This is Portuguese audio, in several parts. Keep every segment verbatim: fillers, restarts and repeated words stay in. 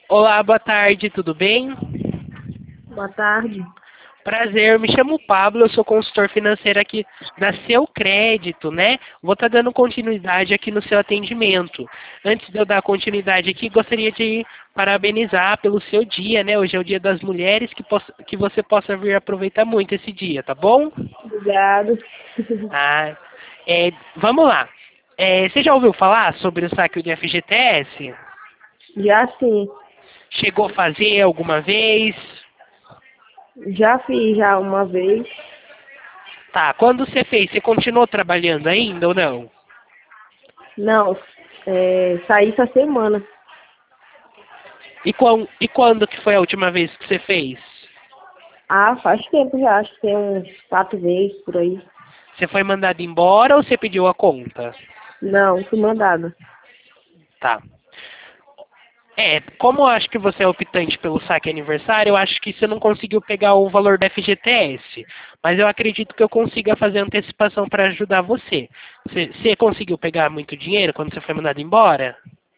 Olá, boa tarde, tudo bem? Boa tarde. Prazer, eu me chamo Pablo, eu sou consultor financeiro aqui da Seu Crédito, né? Vou estar dando continuidade aqui no seu atendimento. Antes de eu dar continuidade aqui, gostaria de parabenizar pelo seu dia, né? Hoje é o Dia das Mulheres, que, possa, que você possa vir aproveitar muito esse dia, tá bom? Obrigado. Ah, é, vamos lá. É, você já ouviu falar sobre o saque do F G T S? Já sim, Chegou a fazer alguma vez? já fiz já uma vez. Tá, quando você fez, você continuou trabalhando ainda ou não? Não, é, saí essa semana. E, qual, e quando que foi a última vez que você fez? Ah, faz tempo já, acho que tem uns quatro meses por aí. Você foi mandado embora ou você pediu a conta? Não, fui mandada. Tá. É, como eu acho que você é optante pelo saque aniversário, eu acho que você não conseguiu pegar o valor da F G T S. Mas eu acredito que eu consiga fazer antecipação para ajudar você. você. Você conseguiu pegar muito dinheiro quando você foi mandado embora?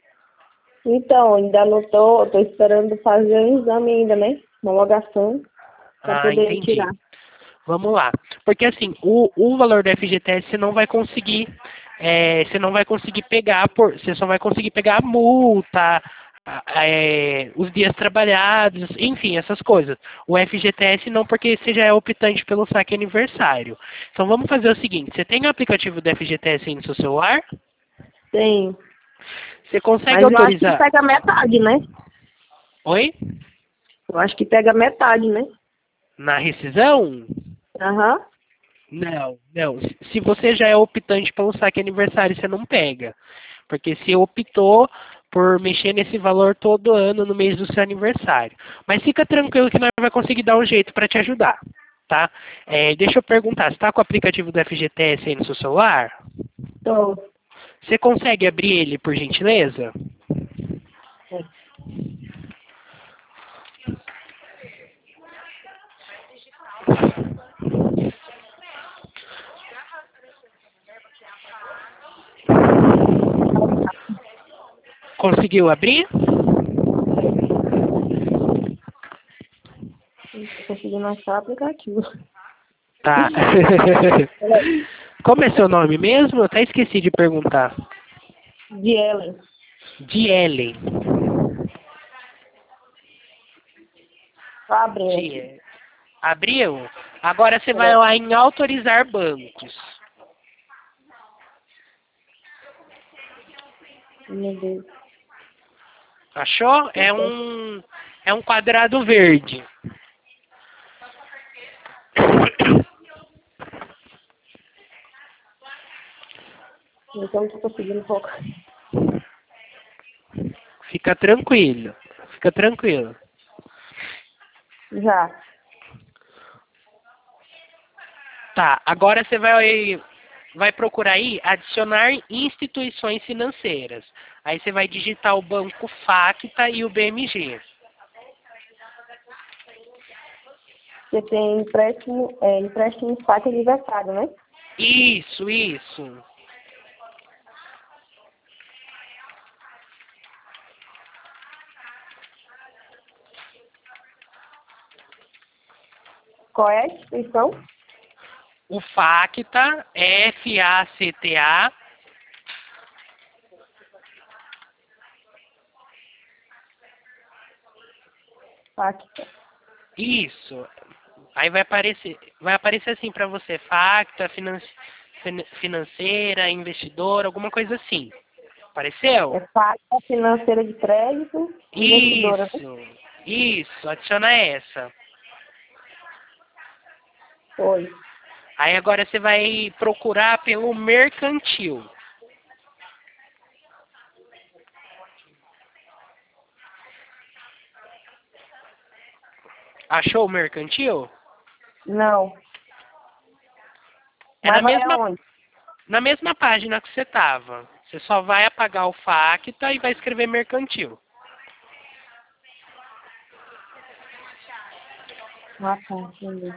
Então, ainda não tô, tô esperando fazer um exame ainda, né? Uma homologação para Ah, poder entendi. tirar. Vamos lá. Porque assim, o, o valor do F G T S você não vai conseguir, é, você não vai conseguir pegar, por, você só vai conseguir pegar a multa, a- é, os dias trabalhados, enfim, essas coisas. O F G T S não, porque você já é optante pelo saque aniversário. Então vamos fazer o seguinte, você tem o aplicativo do F G T S aí no seu celular? Tenho. Você consegue Mas eu acho que autorizar? pega metade, né? Oi? Eu acho que pega metade, né? Na rescisão? Aham. Não, não. Se você já é optante pelo saque aniversário, você não pega. Porque você optou por mexer nesse valor todo ano no mês do seu aniversário. Mas fica tranquilo que nós vai conseguir dar um jeito para te ajudar, tá? É, deixa eu perguntar, você está com o aplicativo do F G T S aí no seu celular? Tô. Você consegue abrir ele, por gentileza? Conseguiu abrir? Tô conseguindo achar o aplicativo. Tá. Como é seu nome mesmo? Eu até esqueci de perguntar. De Ellen. De Ellen. Tô abrindo aqui. De... Abriu? Agora você vai É. lá em autorizar bancos. Meu Deus. Achou? É um, é um quadrado verde. Então não tô conseguindo focar. Fica tranquilo. Fica tranquilo. Já. Tá, agora você vai, vai procurar aí adicionar instituições financeiras. Aí você vai digitar o banco Facta e o B M G. Você tem empréstimo, é, empréstimo de fato aniversário, né? Isso, isso. Qual é a instituição? O Facta, F A C T A, Facta. isso. Aí vai aparecer, vai aparecer assim para você, Facta, finan- fin- financeira, investidor, alguma coisa assim. Apareceu? É Facta Financeira de Crédito, investidora, né? Isso, isso, adiciona essa. Foi. Aí agora você vai procurar pelo mercantil. Achou o mercantil? Não. É na Mas vai mesma, aonde? na mesma página que você estava. Você só vai apagar o Facta e vai escrever mercantil. Ah, tá, entendi.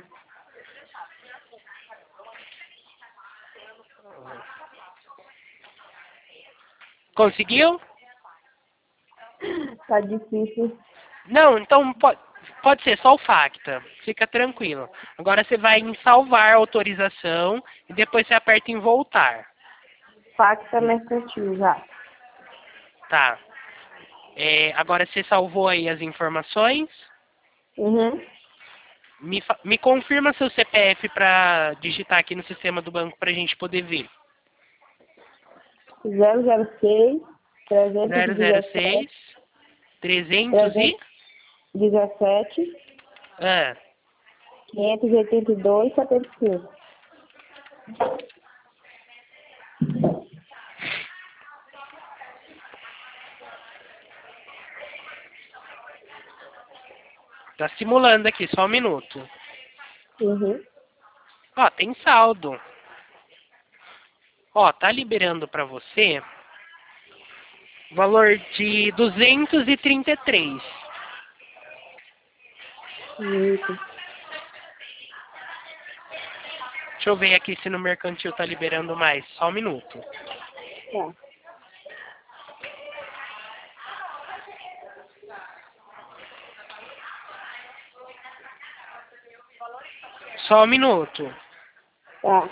Conseguiu? Tá difícil. Não, então pode, pode ser só o Facta. Fica tranquilo. Agora você vai em salvar a autorização e depois você aperta em voltar. Facta mercantil, já. Tá. É, agora você salvou aí as informações. Uhum. Me, fa- me confirma seu C P F para digitar aqui no sistema do banco para a gente poder ver. zero zero seis, zero trezentos e zero dezessete, seis trezentos e... dezessete, Ah, quinhentos e oitenta e dois, setenta e cinco. tá simulando aqui, só um minuto. Uhum. Ó, tem saldo. Ó, tá liberando para você valor de duzentos e trinta e três. Isso. Deixa eu ver aqui se no mercantil tá liberando mais. Só um minuto. Tá. Só um minuto. Tá.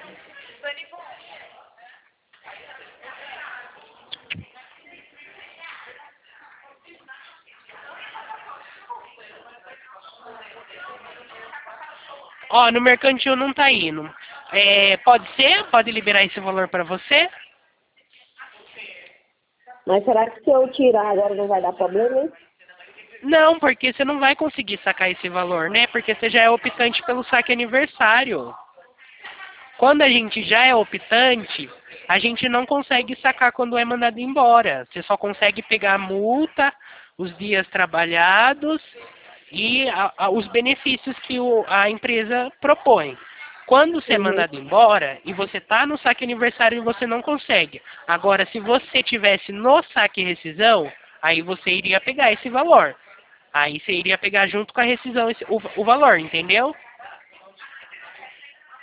Ó, no mercantil não tá indo. É, pode ser? Pode liberar esse valor para você? Mas será que se eu tirar agora não vai dar problema, hein? Não, porque você não vai conseguir sacar esse valor, né? Porque você já é optante pelo saque aniversário. Quando a gente já é optante, a gente não consegue sacar quando é mandado embora. Você só consegue pegar a multa, os dias trabalhados e a, a, os benefícios que o, a empresa propõe. Quando você é Uhum. mandado embora e você está no saque aniversário, você não consegue. Agora, se você tivesse no saque rescisão, aí você iria pegar esse valor. Aí você iria pegar junto com a rescisão esse, o, o valor, entendeu?